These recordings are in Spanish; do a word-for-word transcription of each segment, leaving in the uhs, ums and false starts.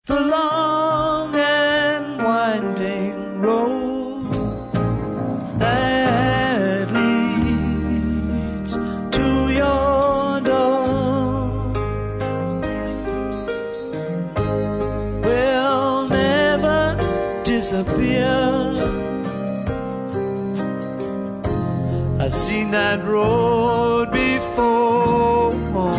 the long and winding road that leads to your door will never disappear. I've seen that road before.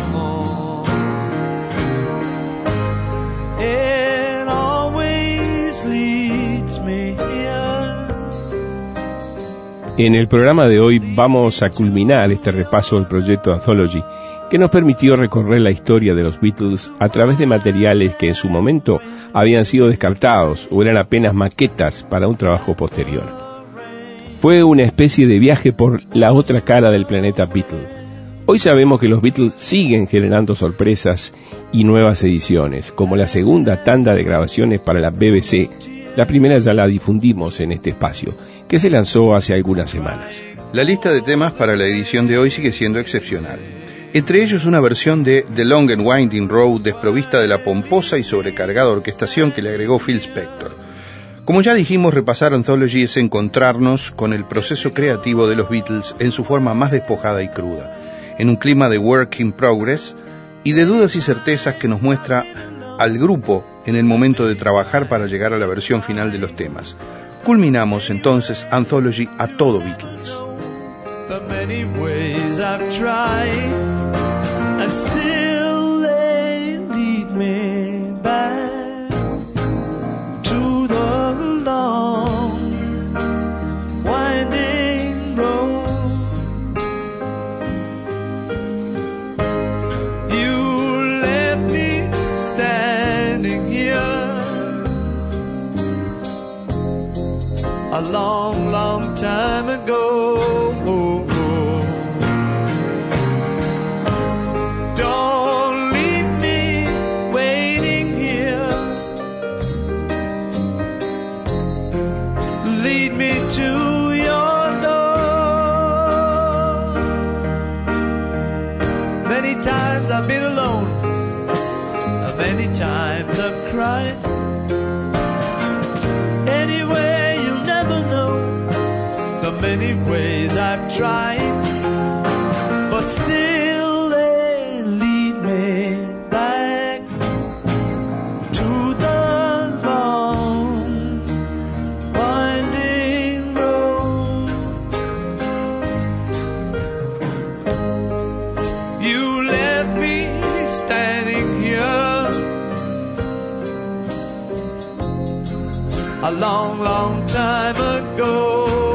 It always leads me here. En el programa de hoy vamos a culminar este repaso del proyecto Anthology, que nos permitió recorrer la historia de los Beatles a través de materiales que en su momento habían sido descartados o eran apenas maquetas para un trabajo posterior. Fue una especie de viaje por la otra cara del planeta Beatle. Hoy sabemos que los Beatles siguen generando sorpresas y nuevas ediciones, como la segunda tanda de grabaciones para la B B C. La primera ya la difundimos en este espacio, que se lanzó hace algunas semanas. La lista de temas para la edición de hoy sigue siendo excepcional. Entre ellos una versión de The Long and Winding Road desprovista de la pomposa y sobrecargada orquestación que le agregó Phil Spector. Como ya dijimos, repasar Anthology es encontrarnos con el proceso creativo de los Beatles en su forma más despojada y cruda, en un clima de work in progress y de dudas y certezas que nos muestra al grupo en el momento de trabajar para llegar a la versión final de los temas. Culminamos entonces Anthology a todo Beatles. The many ways I've tried and still they lead me back to the long winding road. You left me standing here a long, long time ago. Don't leave me waiting here. Lead me to your door. Many times I've been alone. Many times I've cried. Anyway, you'll never know the many ways I've tried, but still they lead me back to the long winding road. You left me standing here a long, long time ago.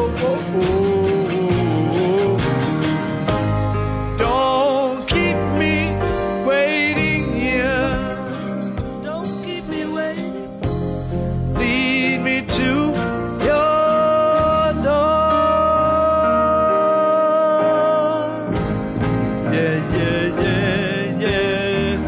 Don't keep me waiting here. Don't keep me waiting. Lead me to your door. Yeah, yeah, yeah, yeah.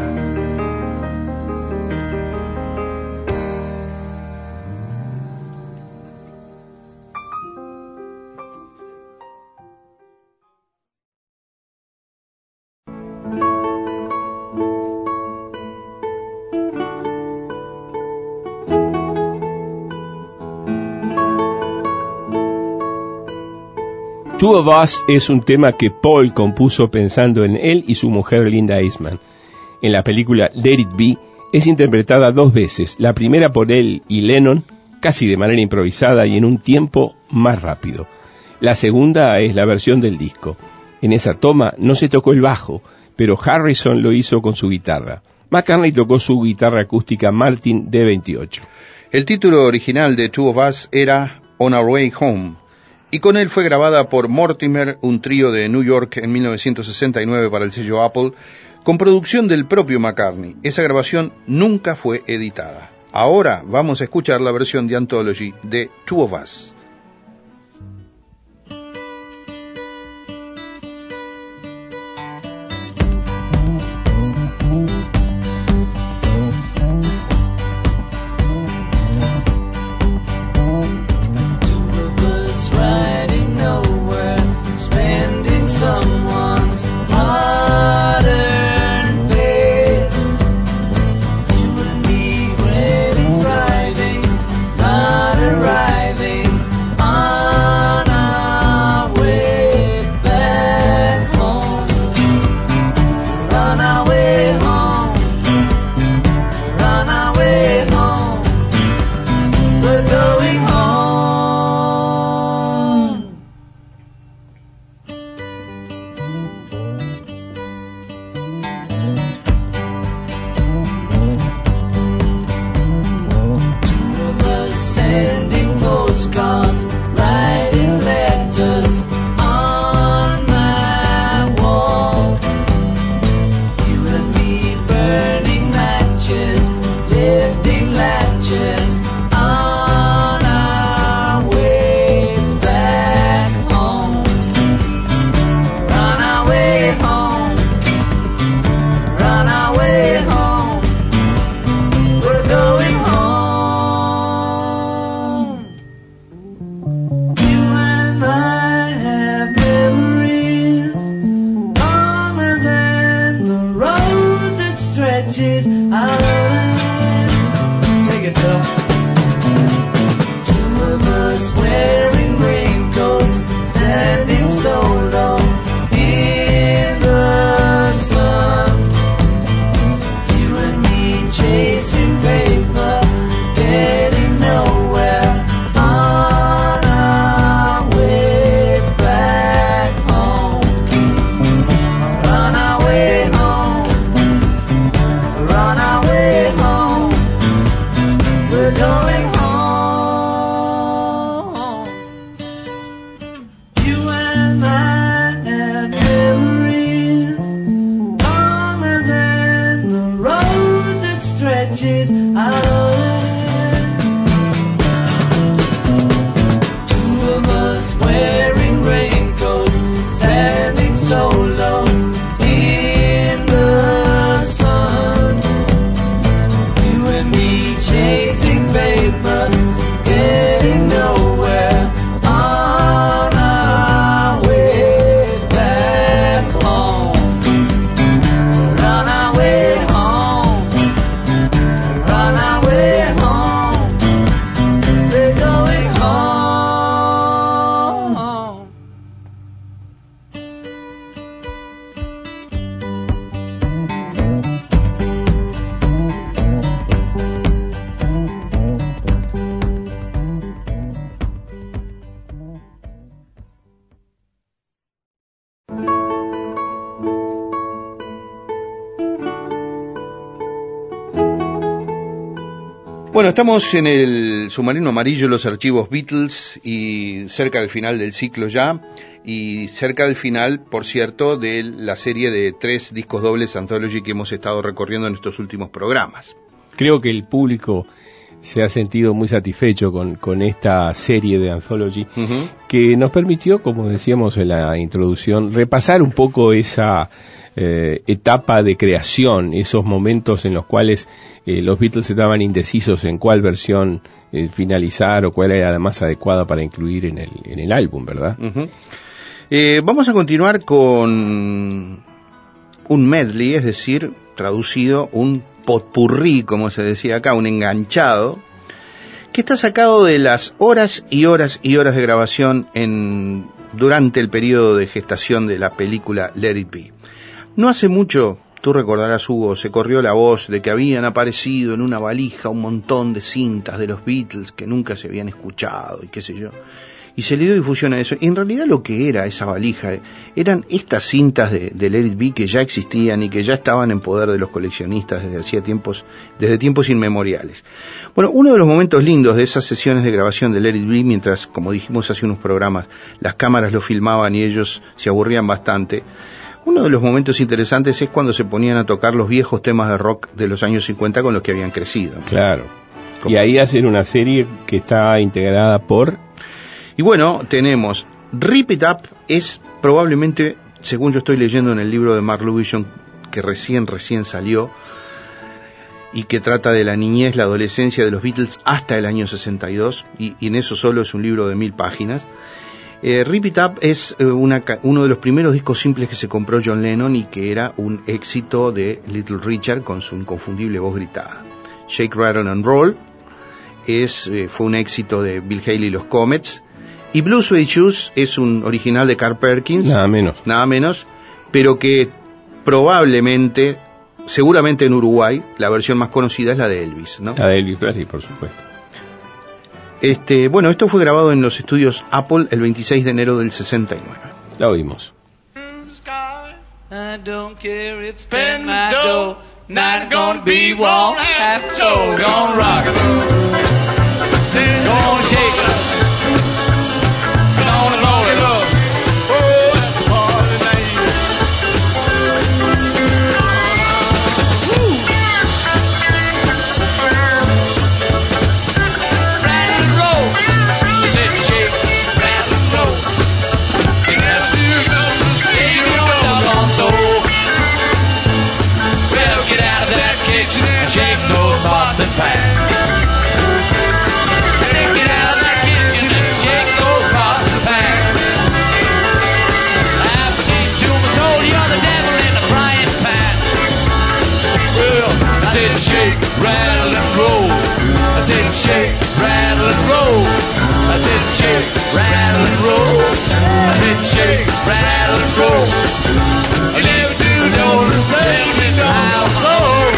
Two of Us es un tema que Paul compuso pensando en él y su mujer Linda Eastman. En la película Let It Be es interpretada dos veces, la primera por él y Lennon, casi de manera improvisada y en un tiempo más rápido. La segunda es la versión del disco. En esa toma no se tocó el bajo, pero Harrison lo hizo con su guitarra. McCartney tocó su guitarra acústica Martin D veintiocho. El título original de Two of Us era On Our Way Home, y con él fue grabada por Mortimer, un trío de New York en mil novecientos sesenta y nueve para el sello Apple, con producción del propio McCartney. Esa grabación nunca fue editada. Ahora vamos a escuchar la versión de Anthology de Two of Us. Modern bed, you and me, it up. Two of us wearing raincoats, standing solo in the sun. You and me chasing paper, getting nowhere on our way back home. On our way home, we're on our way home, we're going home. You and I have memories longer than the road that stretches out of two of us wearing raincoats, standing solo in the sun. You and me chasing paper, getting nowhere on our way back home. We're on our way home, we're on our way home, we're going home. Bueno, estamos en el submarino amarillo, los archivos Beatles, y cerca del final del ciclo ya, y cerca del final, por cierto, de la serie de tres discos dobles Anthology que hemos estado recorriendo en estos últimos programas. Creo que el público se ha sentido muy satisfecho con, con esta serie de Anthology, uh-huh, que nos permitió, como decíamos en la introducción, repasar un poco esa eh, etapa de creación, esos momentos en los cuales eh, los Beatles estaban indecisos en cuál versión eh, finalizar o cuál era la más adecuada para incluir en el, en el álbum, ¿verdad? Uh-huh. Eh, vamos a continuar con un medley, es decir, traducido, un potpourri, como se decía acá, un enganchado, que está sacado de las horas y horas y horas de grabación en, durante el periodo de gestación de la película Let It Be. No hace mucho, tú recordarás, Hugo, se corrió la voz de que habían aparecido en una valija un montón de cintas de los Beatles que nunca se habían escuchado y qué sé yo. Y se le dio difusión a eso. Y en realidad lo que era esa valija eran estas cintas de, de Let It Be que ya existían y que ya estaban en poder de los coleccionistas desde hacía tiempos, desde tiempos inmemoriales. Bueno, uno de los momentos lindos de esas sesiones de grabación de Let It Be, mientras, como dijimos hace unos programas, las cámaras lo filmaban y ellos se aburrían bastante, uno de los momentos interesantes es cuando se ponían a tocar los viejos temas de rock de los años cincuenta con los que habían crecido. Claro. Y ahí hacen una serie que está integrada por... Y bueno, tenemos Rip It Up, es probablemente, según yo estoy leyendo en el libro de Mark Lewison, que recién, recién salió, y que trata de la niñez, la adolescencia de los Beatles hasta el año sesenta y dos, y, y en eso solo es un libro de mil páginas. Eh, Rip It Up es eh, una, uno de los primeros discos simples que se compró John Lennon y que era un éxito de Little Richard con su inconfundible voz gritada. Shake, Rattle and Roll es, eh, fue un éxito de Bill Haley y los Comets. Y Blue Suede Shoes es un original de Carl Perkins. Nada menos. Nada menos, pero que probablemente, seguramente en Uruguay, la versión más conocida es la de Elvis, ¿no? La de Elvis Presley, por supuesto. Este, bueno, esto fue grabado en los estudios Apple el veintiséis de enero del sesenta y nueve. La oímos. I don't care if spend my dough, not gonna be won't have so gonna rock it, gonna shake it up. Gonna load it up. Oh, that's the party night. Woo. Rattle and roll. It's a shake, rattle and roll. You gotta do something to stay your doggone soul. Well, get out of that kitchen and shake those pots and pans. Shake, rattle and roll. shake, rattle and roll. I said shake, rattle and roll. I said shake, rattle and roll. You never do know the same in the household.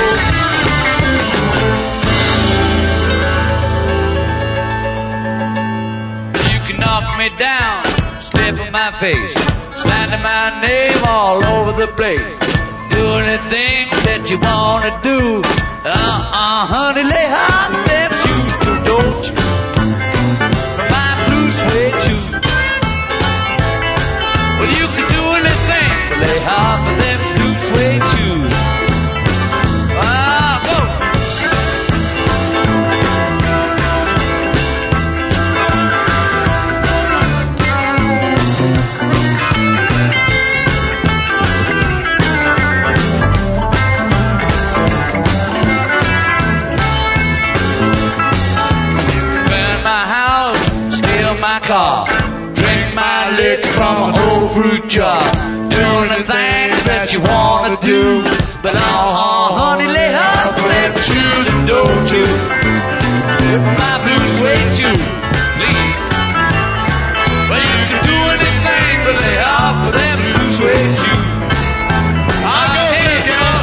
You can knock me down, step in my face, slandering my name all over the place. Do anything that you wanna do. Uh-uh, honey, lay hot them shoes, but don't you? My blue suede shoes. Well, you can do anything but lay hot for them blue suede shoes. Ah, go! Car, drink my lick from a whole fruit jar, doing the things that you wanna do, but oh, honey, lay hot for them shoes and don't you skip my blue suede shoes, please. Well, you can do anything but lay hot for them blue suede shoes. I'll go ahead, girl.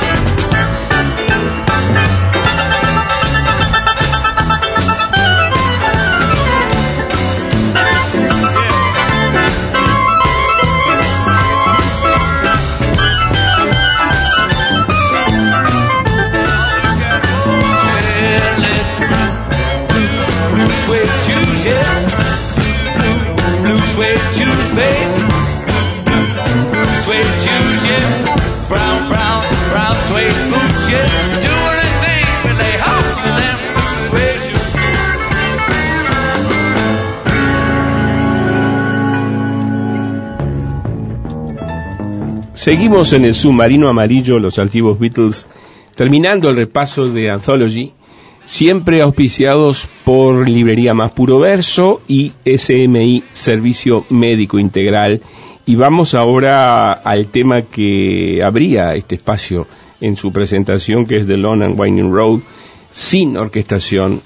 Seguimos en el submarino amarillo, los antiguos Beatles, terminando el repaso de Anthology, siempre auspiciados por Librería Más Puro Verso y S M I Servicio Médico Integral. Y vamos ahora al tema que abría este espacio en su presentación, que es The Long and Winding Road, sin orquestación,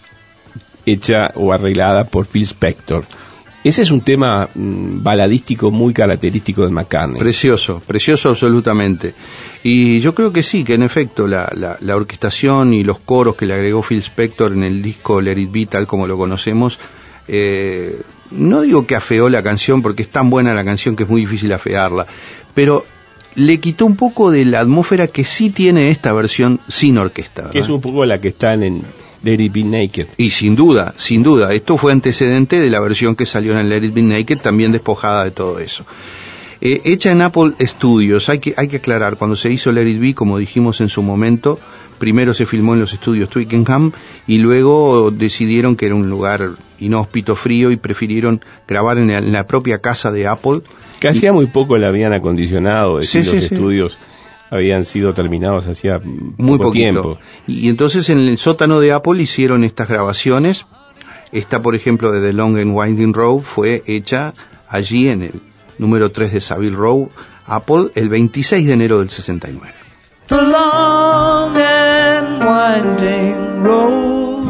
hecha o arreglada por Phil Spector. Ese es un tema mmm, baladístico muy característico de McCartney. Precioso, precioso absolutamente. Y yo creo que sí, que en efecto la, la, la orquestación y los coros que le agregó Phil Spector en el disco Let It Be, tal como lo conocemos, eh, no digo que afeó la canción, porque es tan buena la canción que es muy difícil afearla, pero le quitó un poco de la atmósfera que sí tiene esta versión sin orquesta, ¿verdad? Que es un poco la que está en Let It Be Naked. Y sin duda, sin duda, esto fue antecedente de la versión que salió en Let It Be Naked, también despojada de todo eso. Eh, hecha en Apple Studios, hay que, hay que aclarar, cuando se hizo Let It Be, como dijimos en su momento, primero se filmó en los estudios Twickenham y luego decidieron que era un lugar inhóspito, frío, y prefirieron grabar en la, en la propia casa de Apple. Que hacía muy poco la habían acondicionado, es sí, decir, sí, los sí. estudios habían sido terminados hacía muy poco poquito tiempo. Y entonces en el sótano de Apple hicieron estas grabaciones. Esta, por ejemplo, de The Long and Winding Road fue hecha allí en el número tres de Savile Row, Apple, el veintiséis de enero del sesenta y nueve. The long and winding road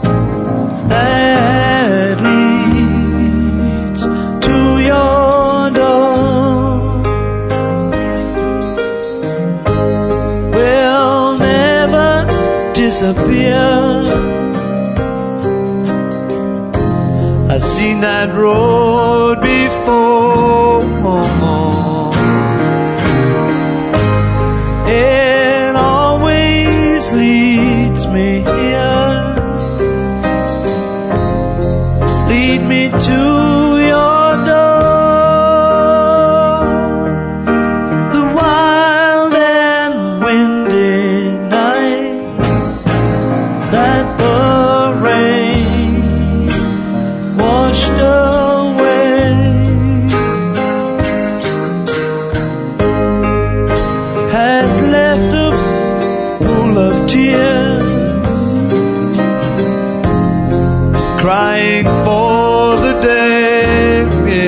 that leads to your door will never disappear. I've seen that road before. It always leads me here. Lead me to your door. The wild and windy night that the rain washed away has left a pool of tears, crying for the day.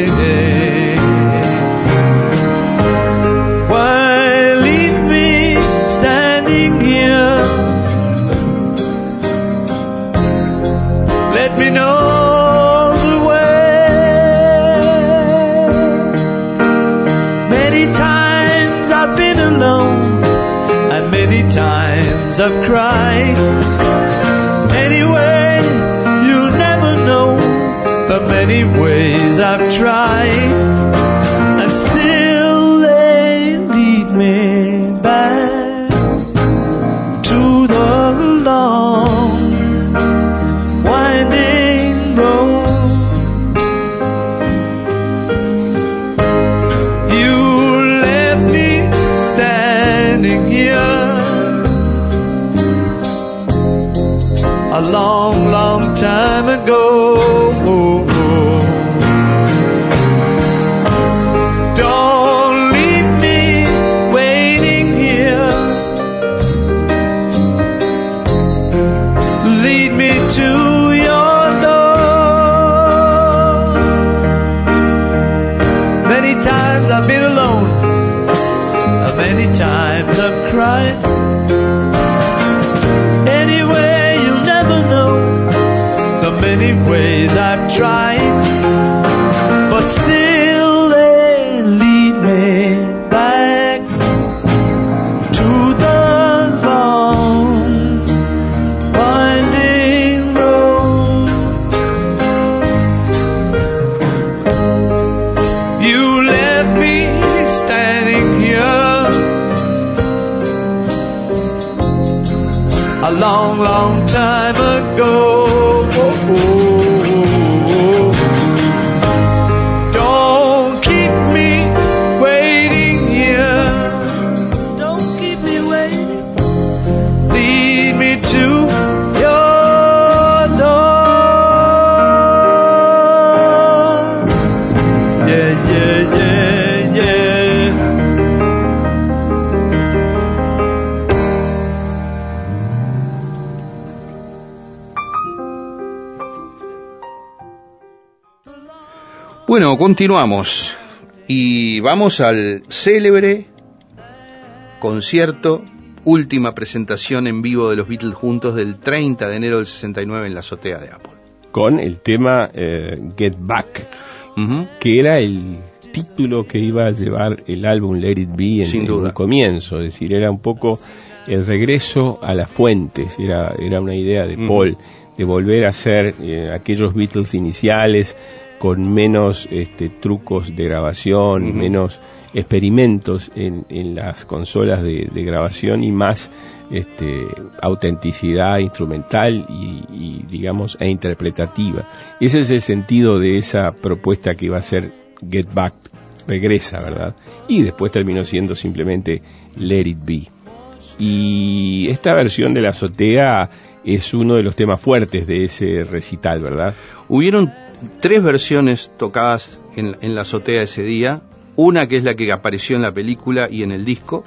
Why leave me standing here let me know the way. Many times I've been alone, and many times I've cried. Anyway, you'll never know the many ways I've tried, and still they lead me back to the long winding road. You left me standing here a long, long time ago. Don't leave me waiting here. Lead me to your door. Many times I've been alone, many times I've cried. Anyway, you'll never know the many ways I've tried, but still they lead me back to the long winding road. You left me standing here a long, long time ago. Don't keep me waiting here. Don't keep me waiting. Lead me to your door. Yeah, yeah, yeah, yeah. Bueno, continuamos y vamos al célebre concierto, última presentación en vivo de los Beatles juntos del treinta de enero del sesenta y nueve en la azotea de Apple. Con el tema eh, Get Back, Uh-huh. que era el título que iba a llevar el álbum Let It Be en, Sin en duda. un comienzo, es decir, era un poco el regreso a las fuentes, era, era una idea de Uh-huh. Paul, de volver a ser eh, aquellos Beatles iniciales, con menos este, trucos de grabación, Uh-huh. menos experimentos en, en las consolas de, de grabación y más este, autenticidad instrumental y, y digamos e interpretativa. Ese es el sentido de esa propuesta que iba a ser Get Back, regresa, ¿verdad? Y después terminó siendo simplemente Let It Be. Y esta versión de la azotea es uno de los temas fuertes de ese recital, ¿verdad? Hubieron tres versiones tocadas en, en la azotea ese día. Una que es la que apareció en la película y en el disco.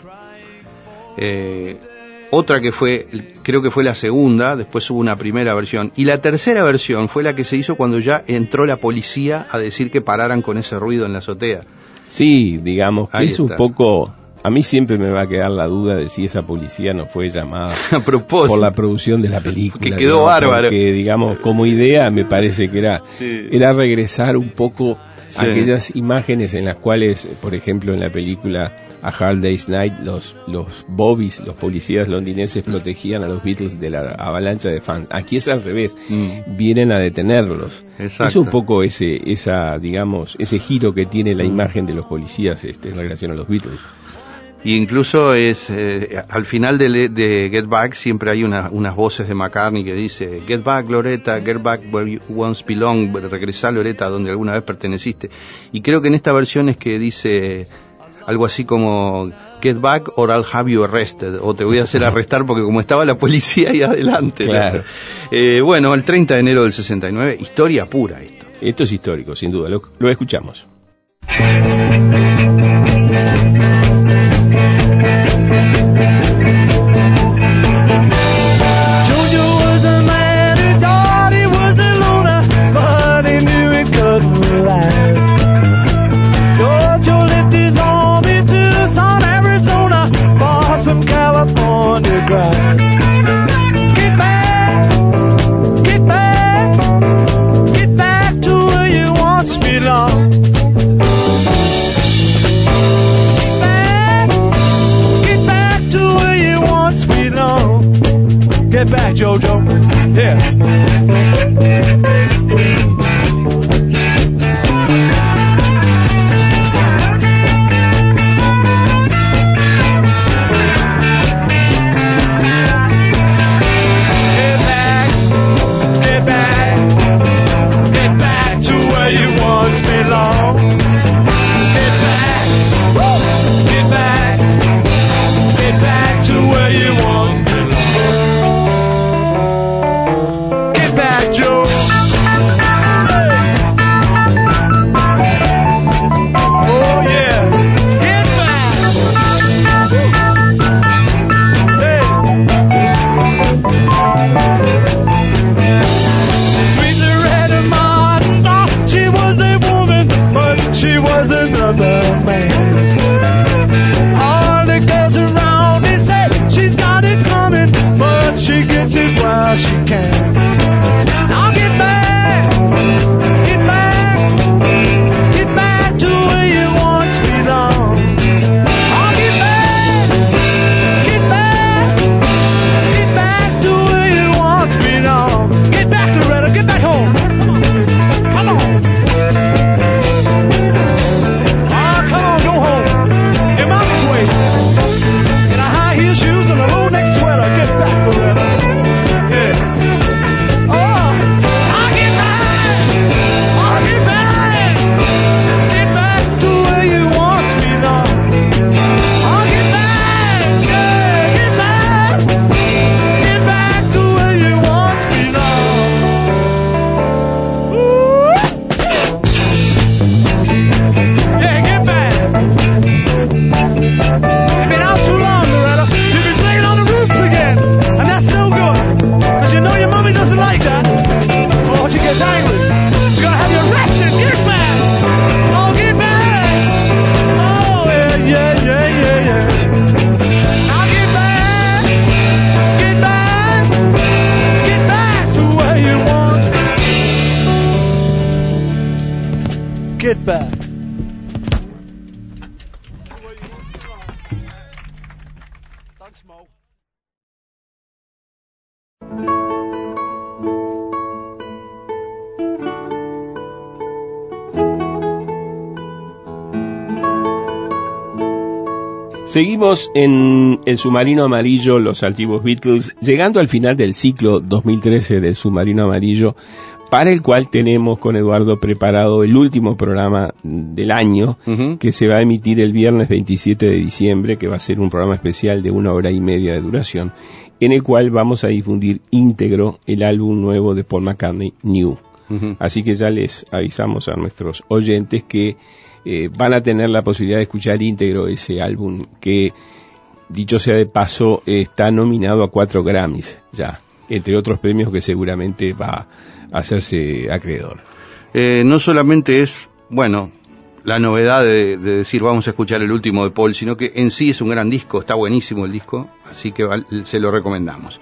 Eh, otra que fue, creo que fue la segunda, después hubo una primera versión. Y la tercera versión fue la que se hizo cuando ya entró la policía a decir que pararan con ese ruido en la azotea. Sí, digamos que Ahí es está. un poco... A mí siempre me va a quedar la duda de si esa policía no fue llamada A propósito. por la producción de la película. Que quedó ¿no? bárbaro. Porque, digamos, como idea me parece que era, Sí. era regresar un poco Sí. a aquellas imágenes en las cuales, por ejemplo, en la película A Hard Day's Night, los, los bobbies, los policías londinenses protegían a los Beatles de la avalancha de fans. Aquí es al revés, Mm. vienen a detenerlos. Exacto. Es un poco ese, esa, digamos, ese giro que tiene la imagen de los policías este, en relación a los Beatles. Y incluso es eh, al final de, de Get Back siempre hay una, unas voces de McCartney que dice Get back Loretta, get back where you once belong, regresar Loretta donde alguna vez perteneciste. Y creo que en esta versión es que dice algo así como Get back or I'll have you arrested, o te voy a hacer arrestar porque como estaba la policía ahí adelante. Claro. Eh, bueno, el treinta de enero del sesenta y nueve, historia pura esto. Esto es histórico, sin duda, lo, lo escuchamos. Georgia was a man who thought he was a loner, but he knew it couldn't last. Georgia left his home in Tucson, Arizona, for some California grass. Get back, get back, back, Joe. Oh yeah, get back. Hey. Sweet Loretta Martin thought she was a woman, but she was another man. All the girls around me say she's got it coming, but she gets it while she can. Now get back, get back, get back to where you once belonged. Oh, get back, get back, get back to where you once belonged. Get back, Loretta, get back home. Come on. Ah, come on, go home. Your mama's waiting. In a high heel shoes and a low neck sweater. Get back, Loretta. Yeah. Oh, I'll get back. I'll get back. Get back to where you once belonged. I'll get back. Yeah, get back. Get back to where you once belonged. Ooh. Yeah, get back. You've been out too long, Loretta. You've been playing on the roofs again. And that's no good. Cause you know your mommy doesn't like that. Oh, she gets angry. She's gonna have you arrested. Get back. Oh, get back. Oh, yeah, yeah, yeah, yeah, yeah. Now get back. Get back. Get back to where you want. Get back. Thanks, Mo. Seguimos en El Submarino Amarillo, los antiguos Beatles, llegando al final del ciclo dos mil trece del Submarino Amarillo, para el cual tenemos con Eduardo preparado el último programa del año, Ujú. que se va a emitir el viernes veintisiete de diciembre, que va a ser un programa especial de una hora y media de duración, en el cual vamos a difundir íntegro el álbum nuevo de Paul McCartney, New. Ujú. Así que ya les avisamos a nuestros oyentes que eh, van a tener la posibilidad de escuchar íntegro ese álbum que, dicho sea de paso, eh, está nominado a cuatro Grammys ya, entre otros premios que seguramente va a hacerse acreedor. Eh, no solamente es, bueno, la novedad de, de decir vamos a escuchar el último de Paul, sino que en sí es un gran disco, está buenísimo el disco, así que val- se lo recomendamos.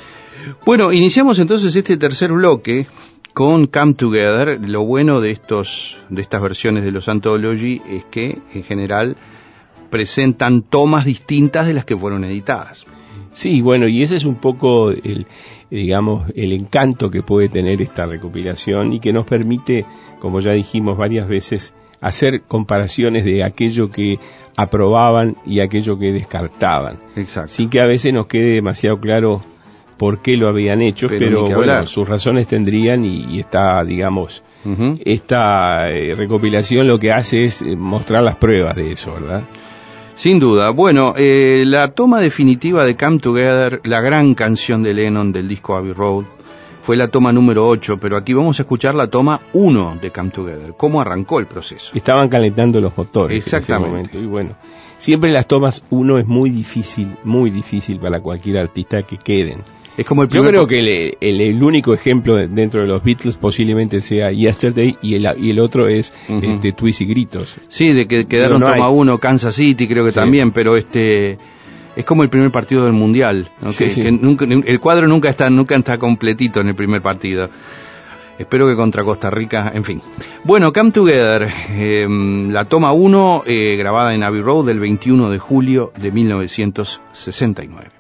Bueno, iniciamos entonces este tercer bloque con Come Together. Lo bueno de estos de estas versiones de los Anthology es que en general presentan tomas distintas de las que fueron editadas. Sí, bueno, y ese es un poco el, digamos, el encanto que puede tener esta recopilación y que nos permite, como ya dijimos varias veces, hacer comparaciones de aquello que aprobaban y aquello que descartaban, Exacto. sin que a veces nos quede demasiado claro por qué lo habían hecho, Pero pero, ni que bueno, hablar. sus razones tendrían y, y está, digamos, Ujú. esta eh, recopilación lo que hace es eh, mostrar las pruebas de eso, ¿verdad? Sin duda. Bueno, eh, la toma definitiva de Come Together, la gran canción de Lennon del disco Abbey Road, fue la toma número ocho, pero aquí vamos a escuchar la toma uno de Come Together, cómo arrancó el proceso. Estaban calentando los motores en ese Exactamente. momento. Y bueno, siempre las tomas uno es muy difícil, muy difícil para cualquier artista que queden. Es como el Yo primer creo pa- que el, el, el único ejemplo de- dentro de los Beatles posiblemente sea Yesterday y el, y el otro es Ujú. este, Twist y Gritos. Sí, de que quedaron no hay. toma uno, Kansas City creo que Sí. también, pero este es como el primer partido del Mundial, ¿no? Sí, que, sí. que nunca, el cuadro nunca está nunca está completito en el primer partido. Espero que contra Costa Rica, en fin. Bueno, Come Together, eh, la toma uno, eh, grabada en Abbey Road el veintiuno de julio de mil novecientos sesenta y nueve.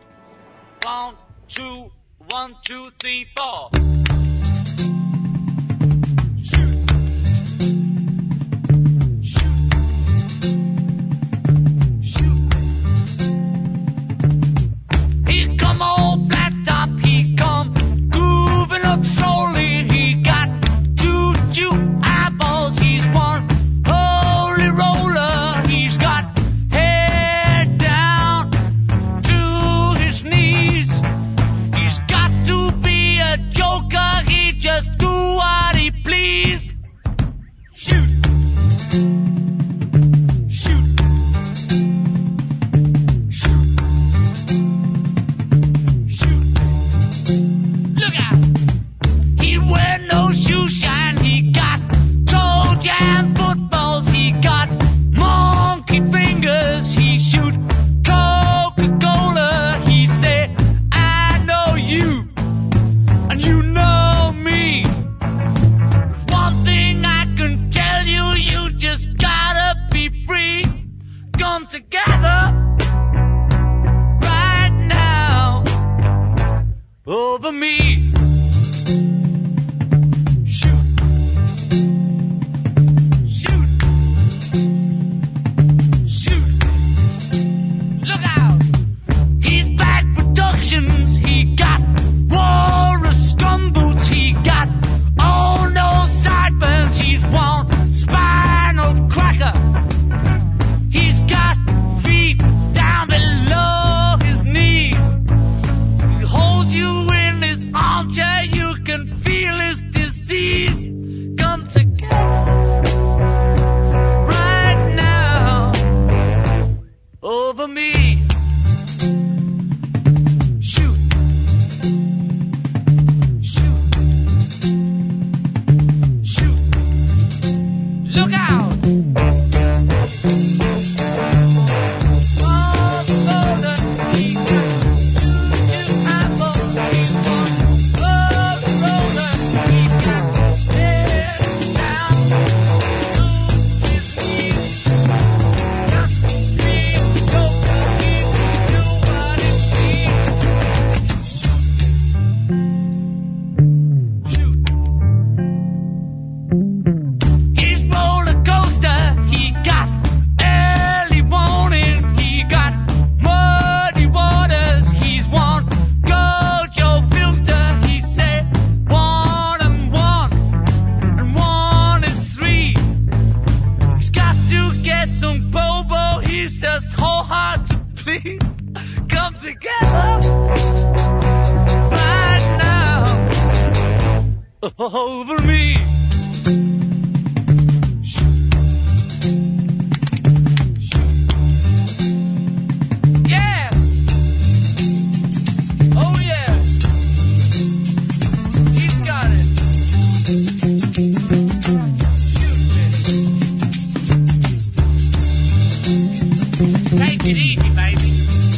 One, two, one, two, three, four. Here come old flat top, he come grooving up slowly. He got two, two eyeballs, he's one holy roller. He's got head down to his knees. He's got to be a joker. can feel his disease come together right now over me. Shoot. Shoot. Shoot. Look out. Over me. Yeah. Oh yeah. He's got it. Shoot it. Take it easy, baby.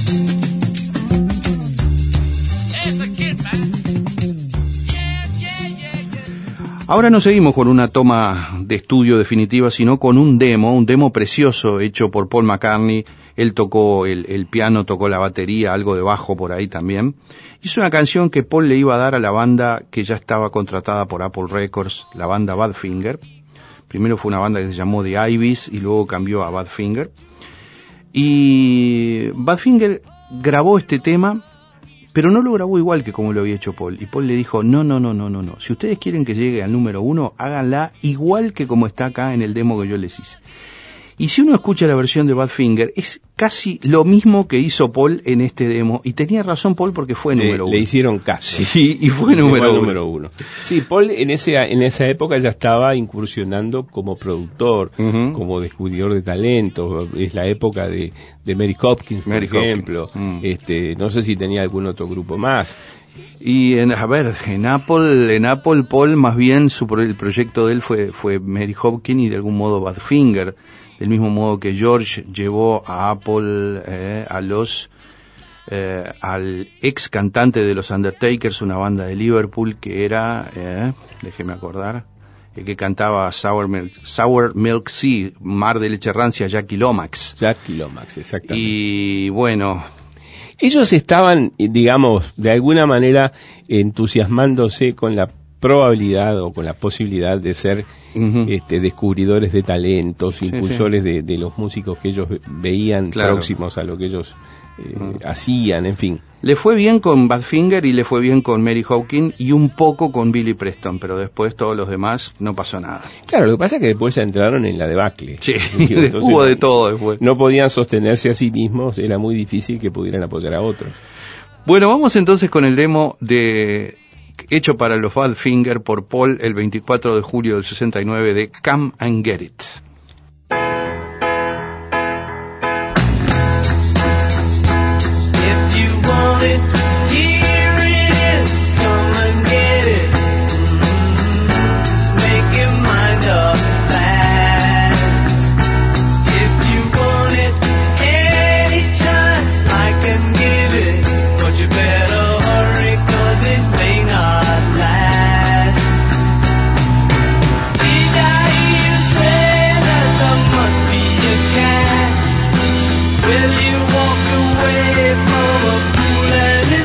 There's the kid, man. Ahora no seguimos con una toma de estudio definitiva, sino con un demo, un demo precioso hecho por Paul McCartney. Él tocó el, el piano, tocó la batería, algo de bajo por ahí también. Hizo una canción que Paul le iba a dar a la banda que ya estaba contratada por Apple Records, la banda Badfinger. Primero fue una banda que se llamó The Ivies y luego cambió a Badfinger. Y Badfinger grabó este tema, pero no lo grabó igual que como lo había hecho Paul. Y Paul le dijo, no, no, no, no, no, no. Si ustedes quieren que llegue al número uno, háganla igual que como está acá en el demo que yo les hice. Y si uno escucha la versión de Badfinger, es casi lo mismo que hizo Paul en este demo. Y tenía razón Paul porque fue le, número uno. Le hicieron caso. Sí, y fue número uno. número uno. Sí, Paul en, ese, en esa época ya estaba incursionando como productor, uh-huh. como descubridor de talentos. Es la época de, de Mary Hopkins, por Mary ejemplo. Hopkins. Mm. Este, no sé si tenía algún otro grupo más. Y en, a ver, en Apple, en Apple Paul más bien su, el proyecto de él fue, fue Mary Hopkins y de algún modo Badfinger. Del mismo modo que George llevó a Apple eh, a los eh, al ex cantante de los Undertakers, una banda de Liverpool que era, eh, déjeme acordar, el que cantaba Sour Milk, Sour Milk Sea, Mar de Leche Rancia, Jackie Lomax. Jackie Lomax, exactamente. Y bueno, ellos estaban, digamos, de alguna manera entusiasmándose con la probabilidad o con la posibilidad de ser uh-huh. este, descubridores de talentos, sí, impulsores sí. De, de los músicos que ellos veían claro. próximos a lo que ellos eh, uh-huh. hacían, en fin. Le fue bien con Badfinger y le fue bien con Mary Hopkins y un poco con Billy Preston, pero después todos los demás no pasó nada. Claro, lo que pasa es que después se entraron en la debacle. Sí, entonces, hubo de todo después. No podían sostenerse a sí mismos, era muy difícil que pudieran apoyar a otros. Bueno, vamos entonces con el demo de hecho para los Badfinger por Paul el veinticuatro de julio del sesenta y nueve de Come and Get It. If you want it, here it is. Come and get it. Make your mind up fast. If you want it, anytime I can give it. But you better hurry, 'cause it may not last. Did I hear you say that there must be a catch? Will you walk away from a fool and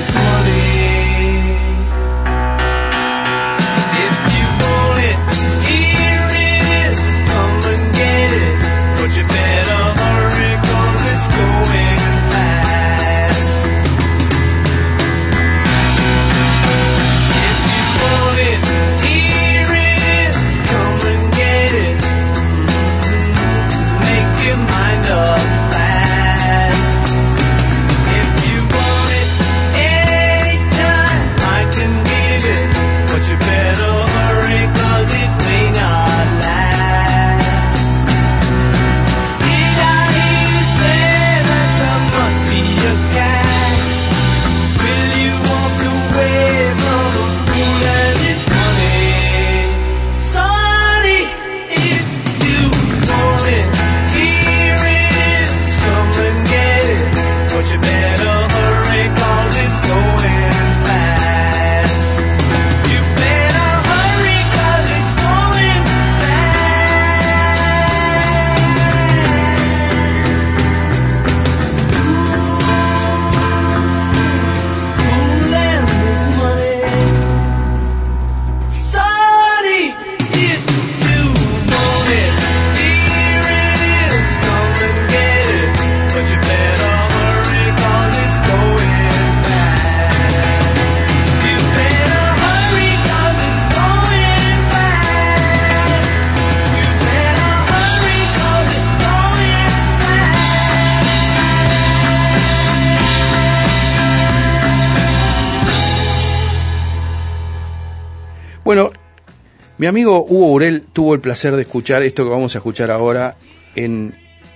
Bueno, mi amigo Hugo Burel tuvo el placer de escuchar esto que vamos a escuchar ahora en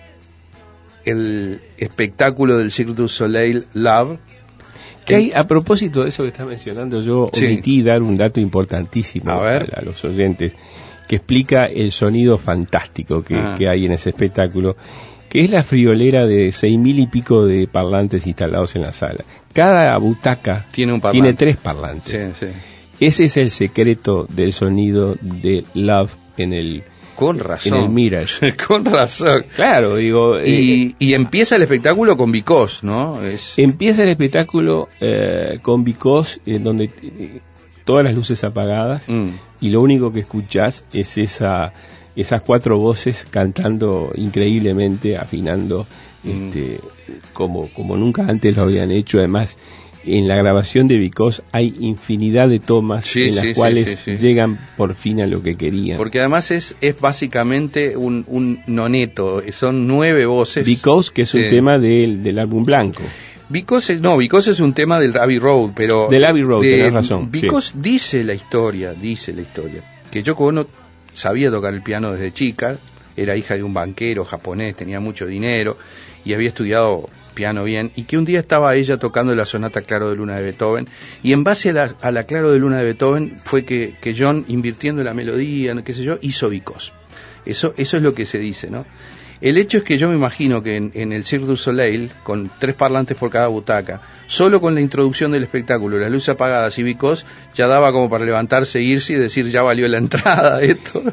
el espectáculo del Cirque du Soleil Love. Que hay, a propósito de eso que está mencionando, yo Sí. omití dar un dato importantísimo A a, ver. a los oyentes, que explica el sonido fantástico que, Ah. que hay en ese espectáculo, que es la friolera de seis mil y pico de parlantes instalados en la sala. Cada butaca Tiene un parlante. tiene tres parlantes. Sí, sí. Ese es el secreto del sonido de Love en el, Con en razón. el Mirage. Con razón. Claro, digo... eh, Y, y empieza el espectáculo con Because, ¿no? Es... Empieza el espectáculo eh, con Because, en donde eh, todas las luces apagadas, Mm. y lo único que escuchás es esa esas cuatro voces cantando increíblemente, afinando Mm. este, como, como nunca antes lo habían hecho. Además, en la grabación de Because hay infinidad de tomas Sí, en las sí, sí, cuales sí, sí. llegan por fin a lo que querían. Porque además es, es básicamente un, un noneto, son nueve voces. Because, que es un Sí. tema del, del álbum blanco. Because es, no, Because es un tema del Abbey Road, pero... Del Abbey Road, tenés razón, Because dice la historia, dice la historia, que Yoko Ono sabía tocar el piano desde chica, era hija de un banquero japonés, tenía mucho dinero y había estudiado piano bien, y que un día estaba ella tocando la sonata Claro de Luna de Beethoven, y en base a la, a la Claro de Luna de Beethoven fue que, que John, invirtiendo la melodía, qué sé yo, hizo Because. Eso, eso es lo que se dice, ¿no? El hecho es que yo me imagino que en, en el Cirque du Soleil, con tres parlantes por cada butaca, solo con la introducción del espectáculo, las luces apagadas y Because, ya daba como para levantarse, irse y decir, ya valió la entrada esto.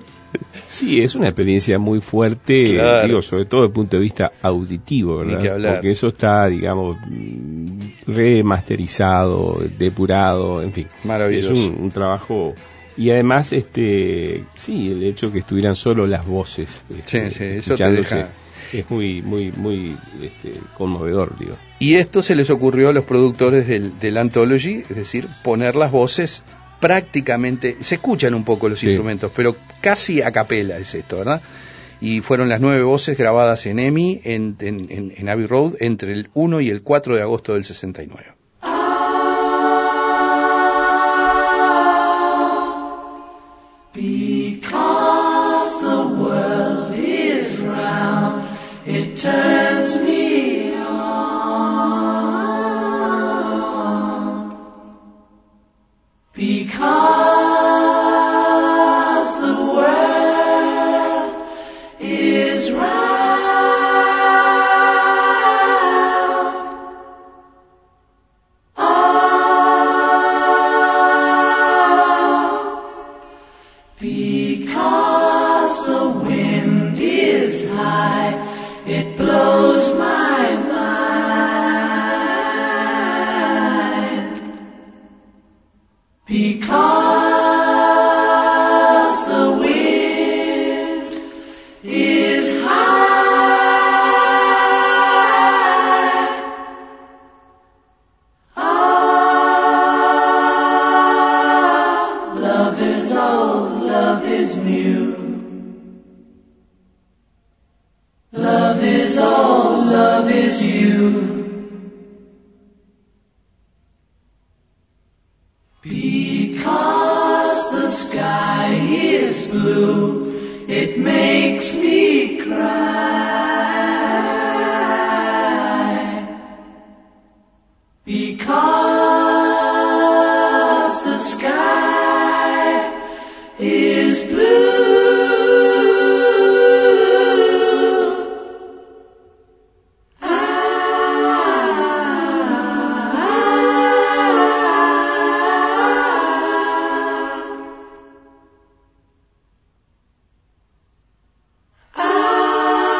Sí, es una experiencia muy fuerte, Claro. digo, sobre todo desde el punto de vista auditivo, Ni ¿verdad? que hablar. Porque eso está, digamos, mm, remasterizado, depurado, en fin. Maravilloso. Es un, un trabajo. Y además, este, sí, el hecho que estuvieran solo las voces, este, Sí, sí, eso te escuchándose, deja- es muy, muy, muy este, conmovedor, digo. Y esto se les ocurrió a los productores del, del Anthology, es decir, poner las voces prácticamente, se escuchan un poco los Sí. instrumentos, pero casi a capela es esto, ¿verdad? Y fueron las nueve voces grabadas en EMI, en, en, en, en Abbey Road, entre el uno y el cuatro de agosto del sesenta y nueve. Because the world is round, it turns me on. Because the world is round. Oh, because the wind is high, it blows my mind. Because the wind is high. Ah, love is old, love is new. Love is all, love is you. Because the sky is blue, it makes me cry. Because the sky is blue. Ah, ah,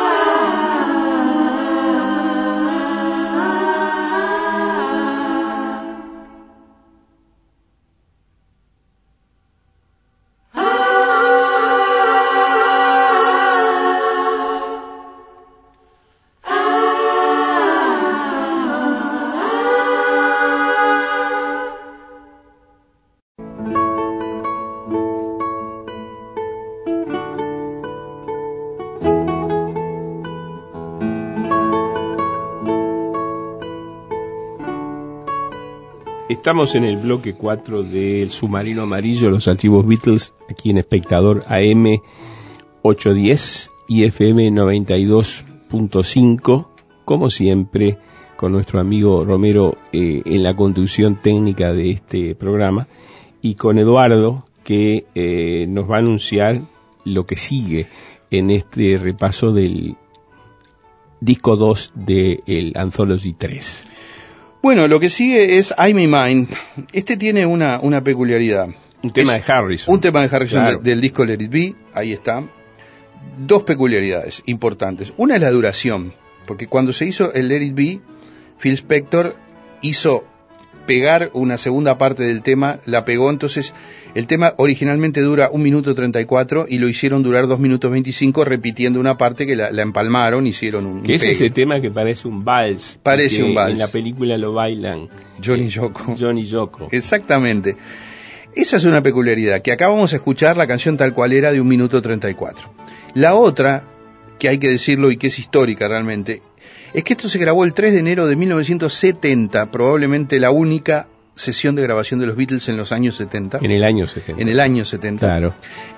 Estamos en el bloque cuatro del Submarino Amarillo, los antiguos Beatles, aquí en Espectador A M ochocientos diez y F M noventa y dos punto cinco, como siempre, con nuestro amigo Romero eh, en la conducción técnica de este programa, y con Eduardo, que eh, nos va a anunciar lo que sigue en este repaso del disco dos de el Anthology tres. Bueno, lo que sigue es I'm in Mine. Este tiene una, una peculiaridad. Un tema es de Harrison. Un tema de Harrison, claro, de, del disco Let It Be, ahí está. Dos peculiaridades importantes. Una es la duración, porque cuando se hizo el Let It Be, Phil Spector hizo pegar una segunda parte del tema, la pegó, entonces el tema originalmente dura un minuto treinta y cuatro y lo hicieron durar dos minutos veinticinco, repitiendo una parte que la, la empalmaron, hicieron un que es pegue. ese tema que parece un vals. Parece un vals. En la película lo bailan Johnny eh, Yoko. Johnny Yoko. Exactamente. Esa es una peculiaridad, que acá vamos a escuchar la canción tal cual era de un minuto treinta y cuatro. La otra, que hay que decirlo y que es histórica realmente, es que esto se grabó el tres de enero de mil novecientos setenta, probablemente la única sesión de grabación de los Beatles en los años setenta. En el año setenta. En el año setenta. Claro.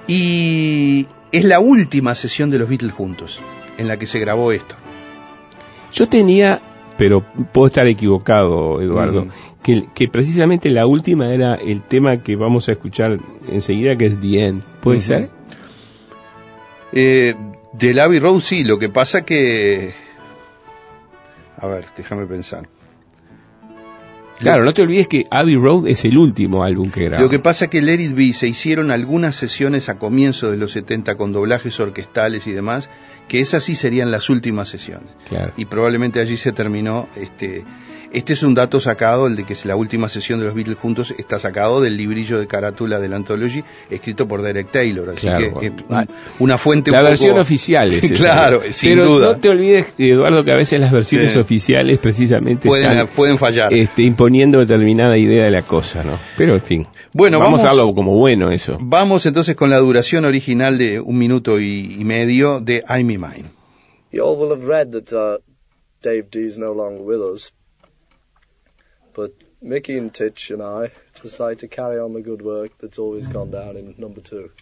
Y es la última sesión de los Beatles juntos en la que se grabó esto. Yo tenía, pero puedo estar equivocado, Eduardo, Mm. que, que precisamente la última era el tema que vamos a escuchar enseguida, que es The End. ¿Puede Ujú. ser? Eh, del Abbey Road sí, lo que pasa que... A ver, déjame pensar. Claro, no te olvides que Abbey Road es el último álbum que grabó. Lo que pasa es que Let It Be se hicieron algunas sesiones a comienzos de los setenta con doblajes orquestales y demás, que esas sí serían las últimas sesiones. Claro. Y probablemente allí se terminó. Este, este es un dato sacado, el de que es la última sesión de los Beatles juntos, está sacado del librillo de carátula del Anthology, escrito por Derek Taylor. Así Claro, que es bueno. un, una fuente La un versión poco... oficial es esa. Claro, sin Pero duda. no te olvides, Eduardo, que a veces las versiones Sí. oficiales precisamente Pueden, están pueden fallar. este, imponiendo determinada idea de la cosa, ¿no? Pero en fin, Bueno, vamos, vamos- a darlo como bueno eso. Vamos entonces con la duración original de un minuto y, y medio de I'm in Mine. You all will have read that uh, Dave D's no longer with us. But Mickey and Titch and I just like to carry on the good work that's always gone down in number two.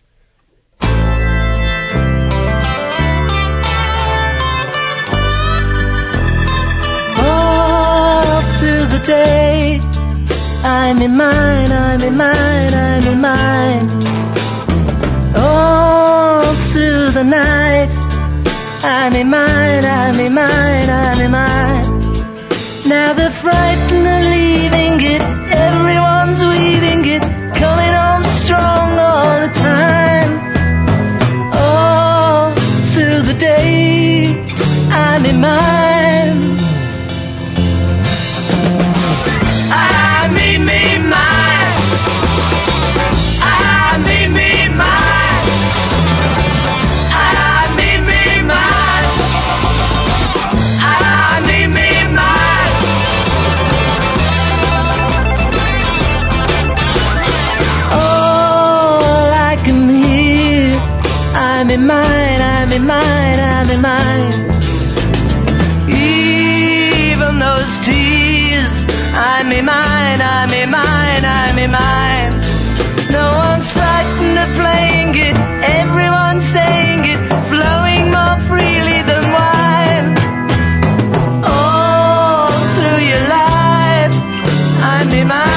All through the day, I'm in mine, I'm in mine, I'm in mine. All through the night, I'm in mine, I'm in mine, I'm in mine. Now they're frightened of leaving it, everyone's weaving it, coming on strong all the time. All through the day, I'm in mine. I me me mine. I me me mine. I me me mine. I me me mine. All I can hear, I'm in mine, I'm in mine, I'm in mine. Even those tears, I'm in mine, I'm in mine, I'm in mine. No one's frightened of playing it, everyone's saying it, flowing more freely than wine. All through your life, I'm in mine.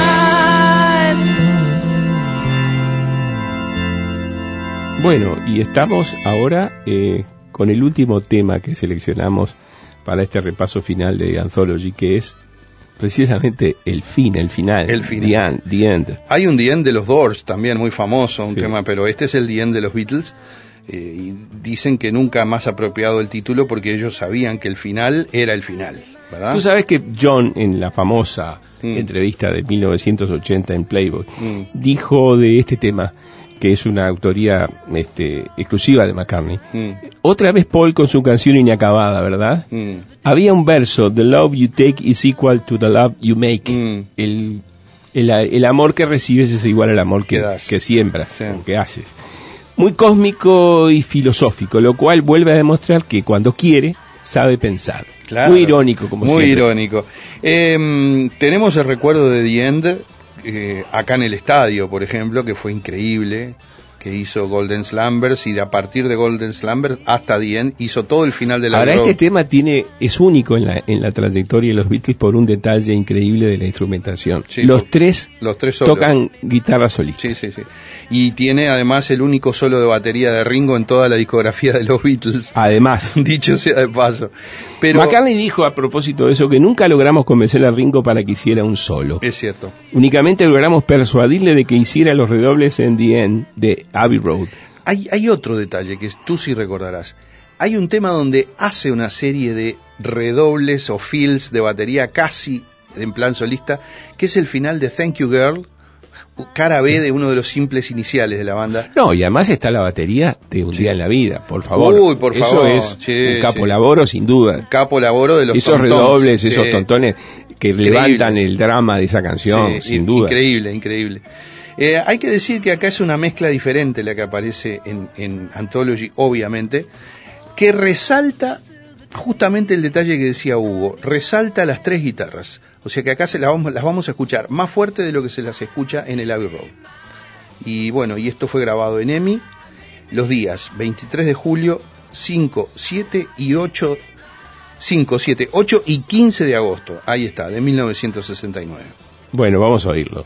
Bueno, y estamos ahora eh, con el último tema que seleccionamos para este repaso final de Anthology, que es precisamente el fin, el final, El final. The End. The End. Hay un The End de los Doors también muy famoso, un Sí. tema, pero este es el The End de los Beatles. Eh, y dicen que nunca más apropiado el título porque ellos sabían que el final era el final, ¿verdad? Tú sabes que John, en la famosa Mm. entrevista de mil novecientos ochenta en Playboy, Mm. dijo de este tema, que es una autoría este, exclusiva de McCartney. Mm. Otra vez Paul con su canción inacabada, ¿verdad? Mm. Había un verso, the love you take is equal to the love you make. Mm. El, el, el amor que recibes es igual al amor que, Que das. que siembras, Sí. o que haces. Muy cósmico y filosófico, lo cual vuelve a demostrar que cuando quiere, sabe pensar. Claro. Muy irónico, como Muy siempre. irónico. Eh, tenemos el recuerdo de The End eh, acá en el estadio, por ejemplo, que fue increíble, que hizo Golden Slumbers, y de a partir de Golden Slumbers hasta The End hizo todo el final de la Ahora, Road. este tema tiene es único en la, en la trayectoria de los Beatles por un detalle increíble de la instrumentación. Sí, los por- tres los tres solos. tocan guitarra solista. Sí, sí, sí. Y tiene además el único solo de batería de Ringo en toda la discografía de los Beatles. Además, Dicho sea de paso. Pero McCartney dijo a propósito de eso que nunca logramos convencer a Ringo para que hiciera un solo. es cierto. Únicamente logramos persuadirle de que hiciera los redobles en The End de Abbey Road. Hay, hay otro detalle que tú sí recordarás. Hay un tema donde hace una serie de redobles o fills de batería casi en plan solista, que es el final de Thank You Girl, cara B de uno de los simples iniciales de la banda. No, y además está la batería de Un Día en la Vida, por favor. Uy, por favor. Eso es Sí, un capo sí. laboro, sin duda. Capo laboro de los Esos tom-toms. redobles, Sí. esos tontones que Increíble. levantan el drama de esa canción, Sí, sin in- duda. Increíble, increíble. Eh, hay que decir que acá es una mezcla diferente la que aparece en, en Anthology, obviamente, que resalta justamente el detalle que decía Hugo, resalta las tres guitarras. O sea que acá se las vamos, las vamos a escuchar más fuerte de lo que se las escucha en el Abbey Road. Y bueno, y esto fue grabado en EMI los días veintitrés de julio, cinco, siete y ocho, cinco, siete, ocho y quince de agosto. Ahí está, de mil novecientos sesenta y nueve. Bueno, vamos a oírlo.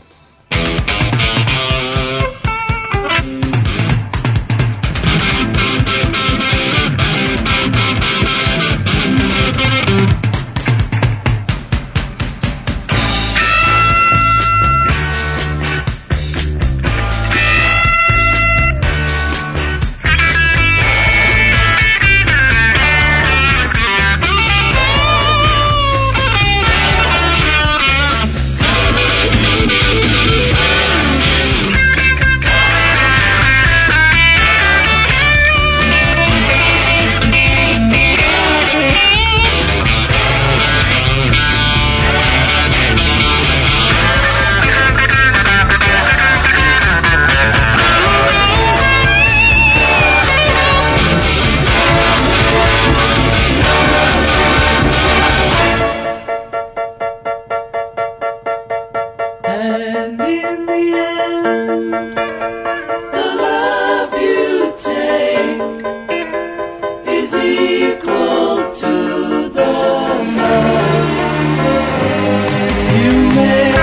And in the end, the love you take is equal to the love you make.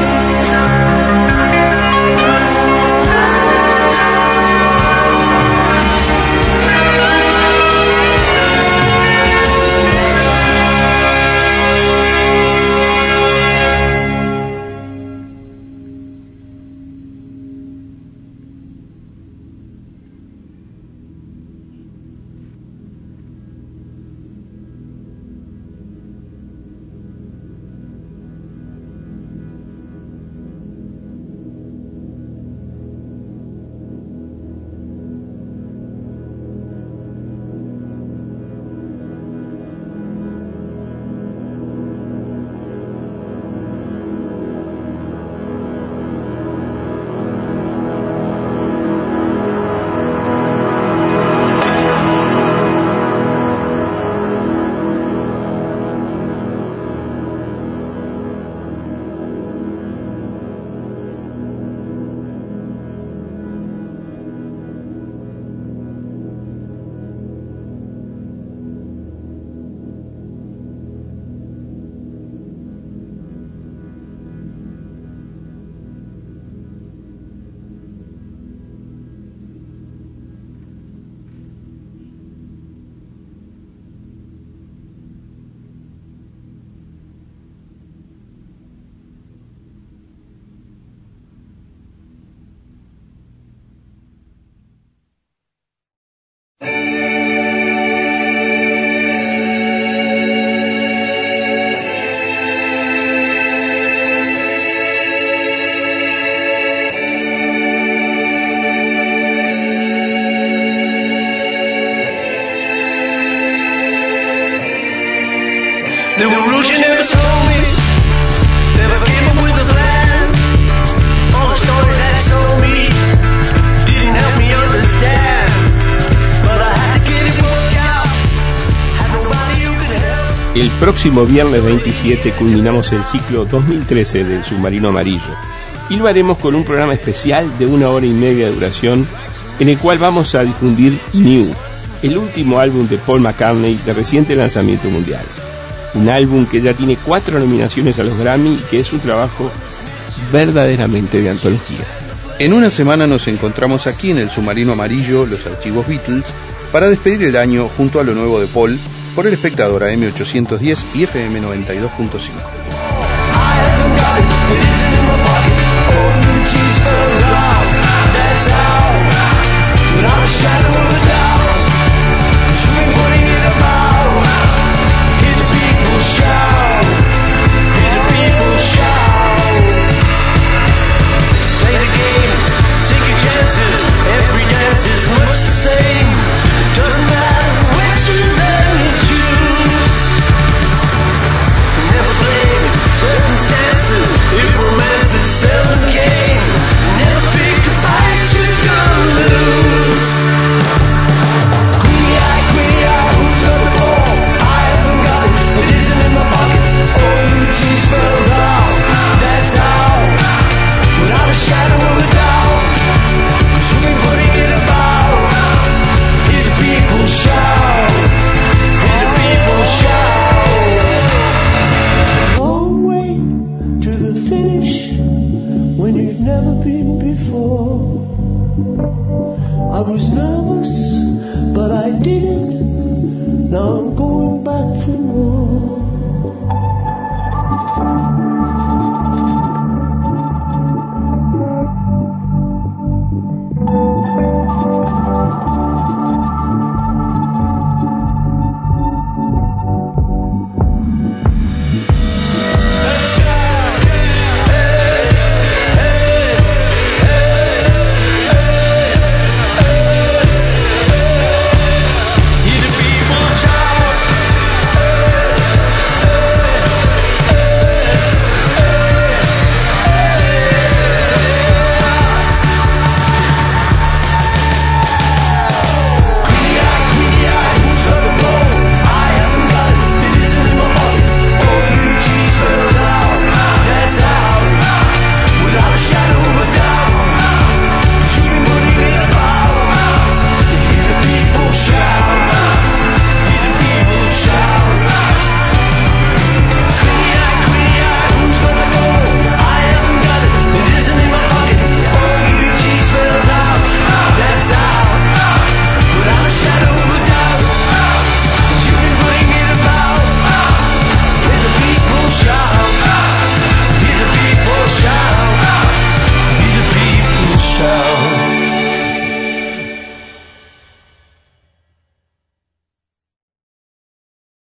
The rules you never told me, never came up with a plan. All the stories that you told me didn't help me understand. But I had to get it worked out. Had nobody who could help. El próximo viernes veintisiete culminamos el ciclo dos mil trece del Submarino Amarillo. Y lo haremos con un programa especial de una hora y media de duración, en el cual vamos a difundir New, el último álbum de Paul McCartney de reciente lanzamiento mundial. Un álbum que ya tiene cuatro nominaciones a los Grammy y que es un trabajo verdaderamente de antología. En una semana nos encontramos aquí en el Submarino Amarillo, los archivos Beatles, para despedir el año junto a lo nuevo de Paul por El Espectador A M ochocientos diez y F M noventa y dos punto cinco. Now I'm going back for more.